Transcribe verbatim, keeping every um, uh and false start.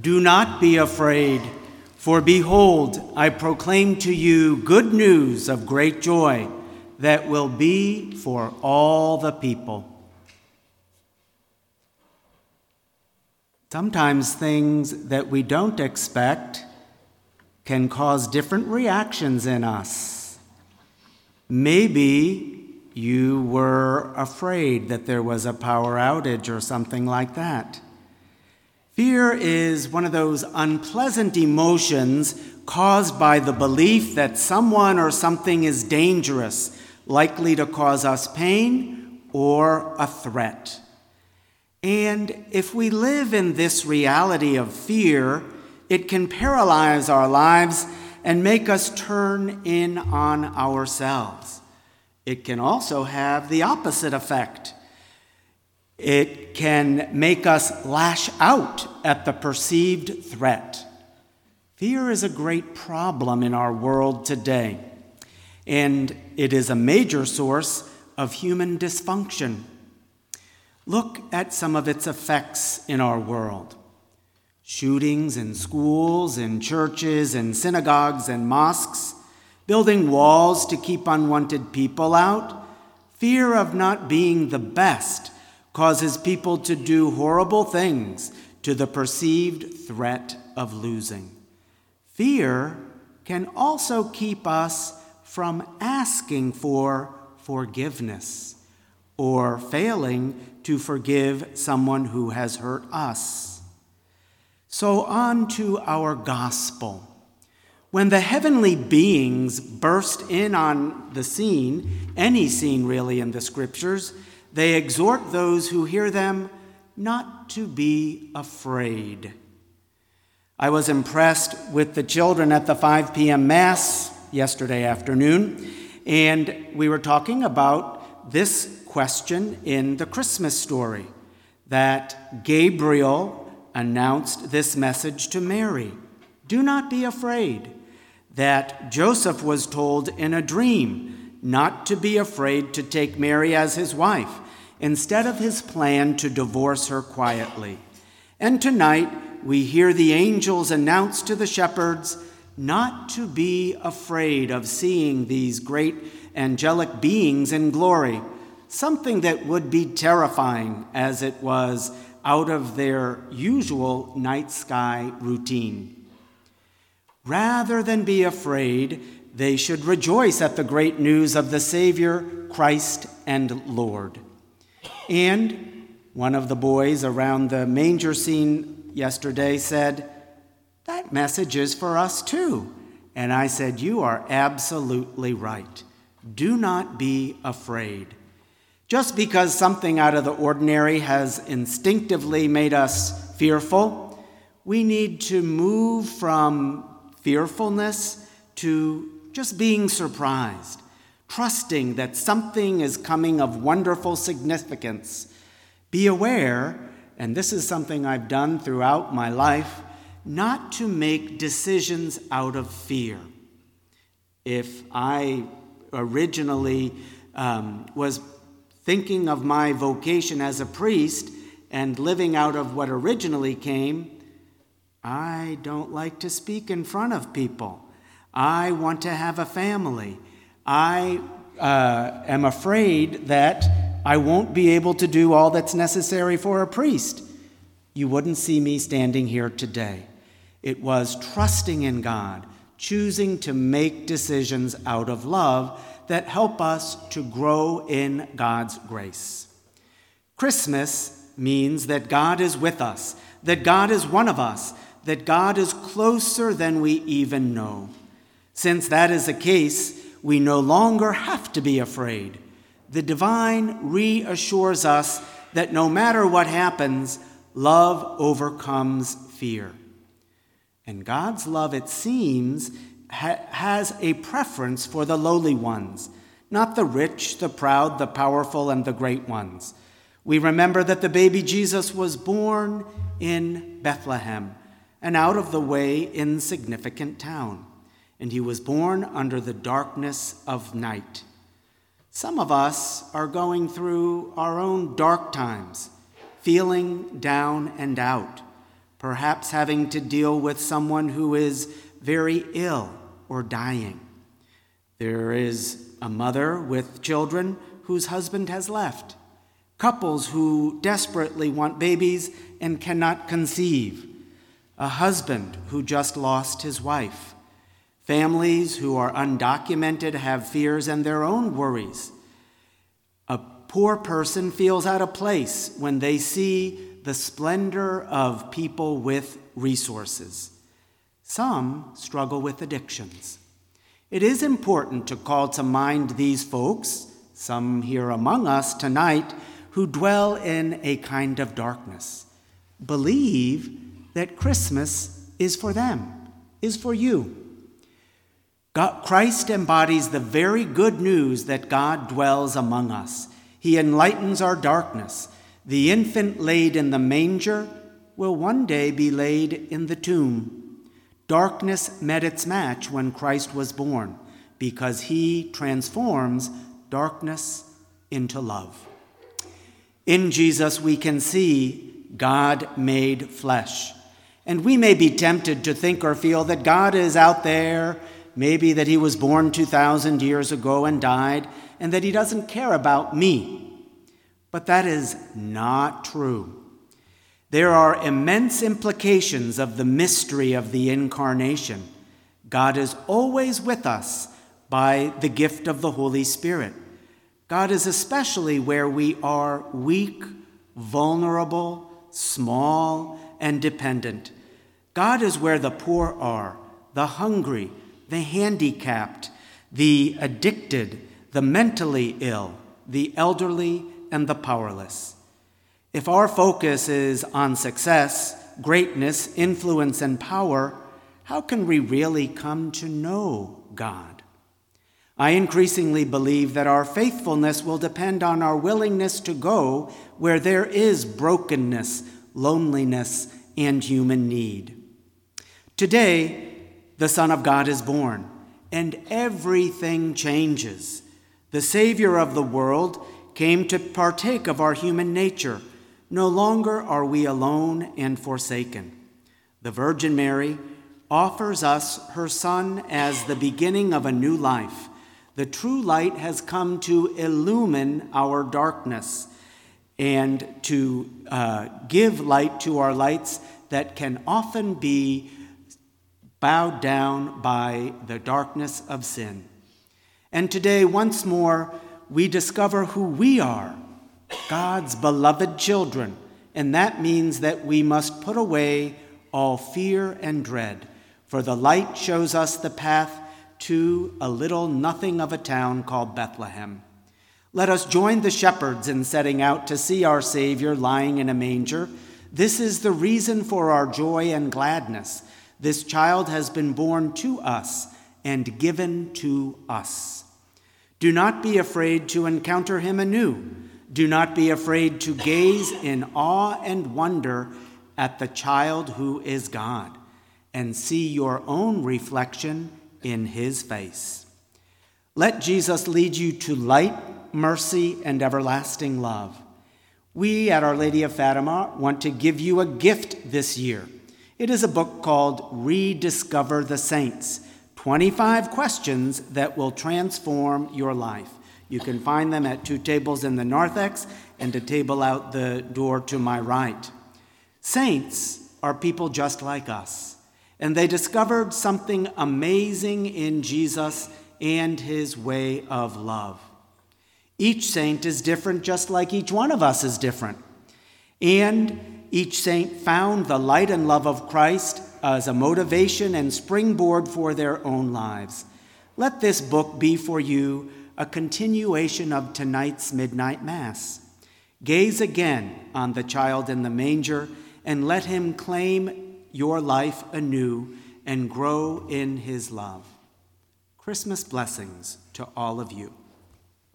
Do not be afraid, for behold, I proclaim to you good news of great joy that will be for all the people. Sometimes things that we don't expect can cause different reactions in us. Maybe you were afraid that there was a power outage or something like that. Fear is one of those unpleasant emotions caused by the belief that someone or something is dangerous, likely to cause us pain or a threat. And if we live in this reality of fear, it can paralyze our lives and make us turn in on ourselves. It can also have the opposite effect. It can make us lash out at the perceived threat. Fear is a great problem in our world today, and it is a major source of human dysfunction. Look at some of its effects in our world. Shootings in schools, in churches, in synagogues and mosques, building walls to keep unwanted people out. Fear of not being the best causes people to do horrible things to the perceived threat of losing. Fear can also keep us from asking for forgiveness or failing to forgive someone who has hurt us. So on to our gospel. When the heavenly beings burst in on the scene, any scene really in the scriptures, they exhort those who hear them not to be afraid. I was impressed with the children at the five p.m. Mass yesterday afternoon, and we were talking about this question in the Christmas story, that Gabriel announced this message to Mary. Do not be afraid. That Joseph was told in a dream not to be afraid to take Mary as his wife, instead of his plan to divorce her quietly. And tonight, we hear the angels announce to the shepherds not to be afraid of seeing these great angelic beings in glory, something that would be terrifying as it was out of their usual night sky routine. Rather than be afraid, they should rejoice at the great news of the Savior, Christ and Lord. And one of the boys around the manger scene yesterday said, that message is for us too. And I said, you are absolutely right. Do not be afraid. Just because something out of the ordinary has instinctively made us fearful, we need to move from fearfulness to just being surprised, trusting that something is coming of wonderful significance. Be aware, and this is something I've done throughout my life, not to make decisions out of fear. If I originally um, was thinking of my vocation as a priest and living out of what originally came, I don't like to speak in front of people. I want to have a family. I uh, am afraid that I won't be able to do all that's necessary for a priest. You wouldn't see me standing here today. It was trusting in God, choosing to make decisions out of love that help us to grow in God's grace. Christmas means that God is with us, that God is one of us, that God is closer than we even know. Since that is the case, we no longer have to be afraid. The divine reassures us that no matter what happens, love overcomes fear. And God's love, it seems, ha- has a preference for the lowly ones, not the rich, the proud, the powerful, and the great ones. We remember that the baby Jesus was born in Bethlehem, an out-of-the-way, insignificant town, and he was born under the darkness of night. Some of us are going through our own dark times, feeling down and out. perhaps having to deal with someone who is very ill or dying. There is a mother with children whose husband has left, couples who desperately want babies and cannot conceive, a husband who just lost his wife, families who are undocumented, have fears and their own worries. A poor person feels out of place when they see the splendor of people with resources. Some struggle with addictions. It is important to call to mind these folks, some here among us tonight, who dwell in a kind of darkness. Believe that Christmas is for them, is for you. God, Christ embodies the very good news that God dwells among us. He enlightens our darkness. The infant laid in the manger will one day be laid in the tomb. Darkness met its match when Christ was born, because he transforms darkness into love. In Jesus, we can see God made flesh. And we may be tempted to think or feel that God is out there, maybe that he was born two thousand years ago and died, and that he doesn't care about me. But that is not true. There are immense implications of the mystery of the incarnation. God is always with us by the gift of the Holy Spirit. God is especially where we are weak, vulnerable, small, and dependent. God is where the poor are, the hungry, the handicapped, the addicted, the mentally ill, the elderly, and the powerless. If our focus is on success, greatness, influence, and power, how can we really come to know God? I increasingly believe that our faithfulness will depend on our willingness to go where there is brokenness, loneliness, and human need. Today, the Son of God is born, and everything changes. The Savior of the world came to partake of our human nature. No longer are we alone and forsaken. The Virgin Mary offers us her Son as the beginning of a new life. The true light has come to illumine our darkness and to uh, give light to our lights that can often be bowed down by the darkness of sin. And today, once more, we discover who we are, God's beloved children, and that means that we must put away all fear and dread, for the light shows us the path to a little nothing of a town called Bethlehem. Let us join the shepherds in setting out to see our Savior lying in a manger. This is the reason for our joy and gladness. This child has been born to us and given to us. Do not be afraid to encounter him anew. Do not be afraid to gaze in awe and wonder at the child who is God and see your own reflection in his face. Let Jesus lead you to light, mercy, and everlasting love. We at Our Lady of Fatima want to give you a gift this year. It is a book called Rediscover the Saints, twenty-five questions that will transform your life. You can find them at two tables in the narthex and a table out the door to my right. Saints are people just like us, and they discovered something amazing in Jesus and his way of love. Each saint is different, just like each one of us is different. And each saint found the light and love of Christ as a motivation and springboard for their own lives. Let this book be for you a continuation of tonight's midnight mass. Gaze again on the child in the manger and let him claim your life anew and grow in his love. Christmas blessings to all of you.